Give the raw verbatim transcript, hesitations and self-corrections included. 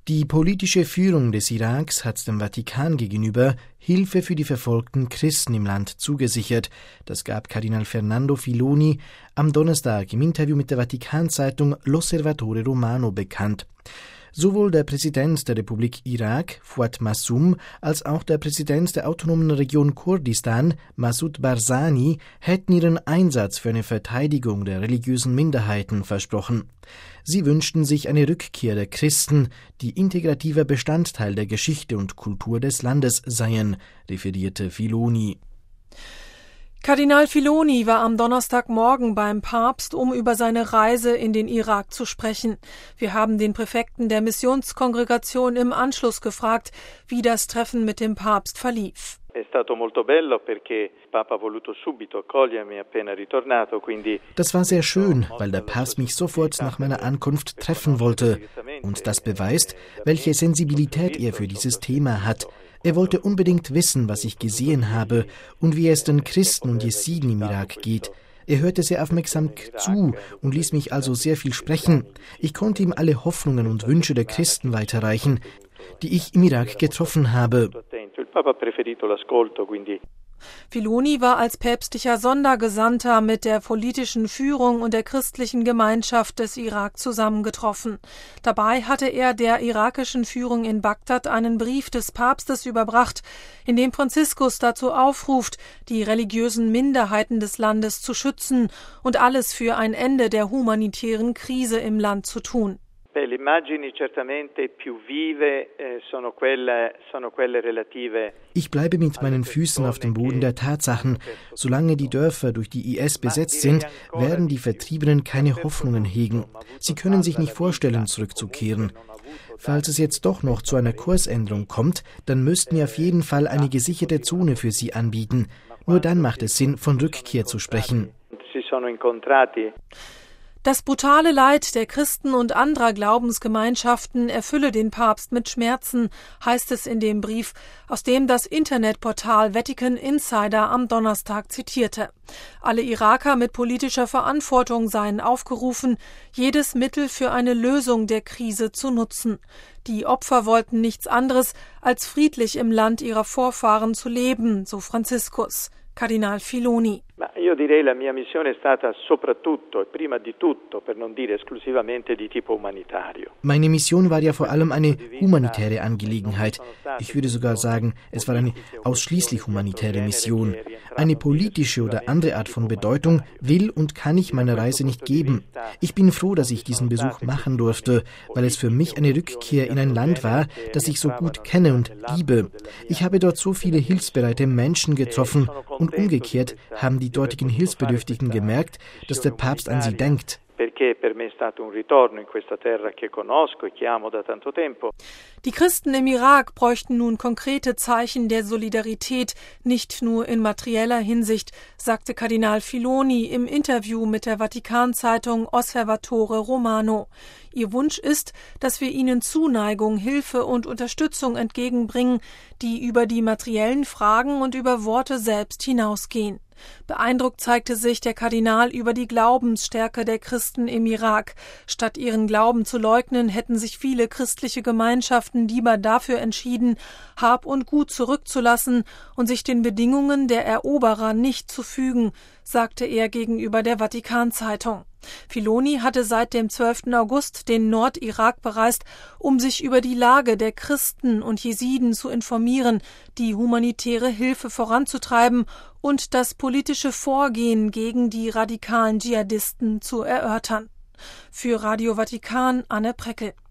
Die politische Führung des Iraks hat dem Vatikan gegenüber Hilfe für die verfolgten Christen im Land zugesichert. Das gab Kardinal Fernando Filoni am Donnerstag im Interview mit der Vatikanzeitung L'Osservatore Romano bekannt. Sowohl der Präsident der Republik Irak, Fuad Masum, als auch der Präsident der autonomen Region Kurdistan, Masoud Barzani, hätten ihren Einsatz für eine Verteidigung der religiösen Minderheiten versprochen. Sie wünschten sich eine Rückkehr der Christen, die integrativer Bestandteil der Geschichte und Kultur des Landes seien, referierte Filoni. Kardinal Filoni war am Donnerstagmorgen beim Papst, um über seine Reise in den Irak zu sprechen. Wir haben den Präfekten der Missionskongregation im Anschluss gefragt, wie das Treffen mit dem Papst verlief. Das war sehr schön, weil der Papst mich sofort nach meiner Ankunft treffen wollte. Und das beweist, welche Sensibilität er für dieses Thema hat. Er wollte unbedingt wissen, was ich gesehen habe und wie es den Christen und Jesiden im Irak geht. Er hörte sehr aufmerksam zu und ließ mich also sehr viel sprechen. Ich konnte ihm alle Hoffnungen und Wünsche der Christen weiterreichen, die ich im Irak getroffen habe. Filoni war als päpstlicher Sondergesandter mit der politischen Führung und der christlichen Gemeinschaft des Irak zusammengetroffen. Dabei hatte er der irakischen Führung in Bagdad einen Brief des Papstes überbracht, in dem Franziskus dazu aufruft, die religiösen Minderheiten des Landes zu schützen und alles für ein Ende der humanitären Krise im Land zu tun. Le immagini certamente più vive sono quelle sono quelle relative. Ich bleibe mit meinen Füßen auf dem Boden der Tatsachen. Solange die Dörfer durch die I S besetzt sind, werden die Vertriebenen keine Hoffnungen hegen. Sie können sich nicht vorstellen, zurückzukehren. Falls es jetzt doch noch zu einer Kursänderung kommt, dann müssten wir auf jeden Fall eine gesicherte Zone für sie anbieten. Nur dann macht es Sinn, von Rückkehr zu sprechen. Das brutale Leid der Christen und anderer Glaubensgemeinschaften erfülle den Papst mit Schmerzen, heißt es in dem Brief, aus dem das Internetportal Vatican Insider am Donnerstag zitierte. Alle Iraker mit politischer Verantwortung seien aufgerufen, jedes Mittel für eine Lösung der Krise zu nutzen. Die Opfer wollten nichts anderes, als friedlich im Land ihrer Vorfahren zu leben, so Franziskus. Kardinal Filoni. Io direi la mia missione è stata soprattutto e prima di tutto, per non dire esclusivamente, di tipo umanitario. Meine Mission war ja vor allem eine humanitäre Angelegenheit. Ich würde sogar sagen, es war eine ausschließlich humanitäre Mission. Eine politische oder andere Art von Bedeutung will und kann ich meiner Reise nicht geben. Ich bin froh, dass ich diesen Besuch machen durfte, weil es für mich eine Rückkehr in ein Land war, das ich so gut kenne und liebe. Ich habe dort so viele hilfsbereite Menschen getroffen und umgekehrt haben die dortigen Hilfsbedürftigen gemerkt, dass der Papst an sie denkt. Die Christen im Irak bräuchten nun konkrete Zeichen der Solidarität, nicht nur in materieller Hinsicht, sagte Kardinal Filoni im Interview mit der Vatikanzeitung Osservatore Romano. Ihr Wunsch ist, dass wir ihnen Zuneigung, Hilfe und Unterstützung entgegenbringen, die über die materiellen Fragen und über Worte selbst hinausgehen. Beeindruckt zeigte sich der Kardinal über die Glaubensstärke der Christen im Irak. Statt ihren Glauben zu leugnen, hätten sich viele christliche Gemeinschaften lieber dafür entschieden, Hab und Gut zurückzulassen und sich den Bedingungen der Eroberer nicht zu fügen, sagte er gegenüber der Vatikanzeitung. Filoni hatte seit dem zwölften August den Nordirak bereist, um sich über die Lage der Christen und Jesiden zu informieren, die humanitäre Hilfe voranzutreiben und das politische Vorgehen gegen die radikalen Dschihadisten zu erörtern. Für Radio Vatikan, Anne Preckel.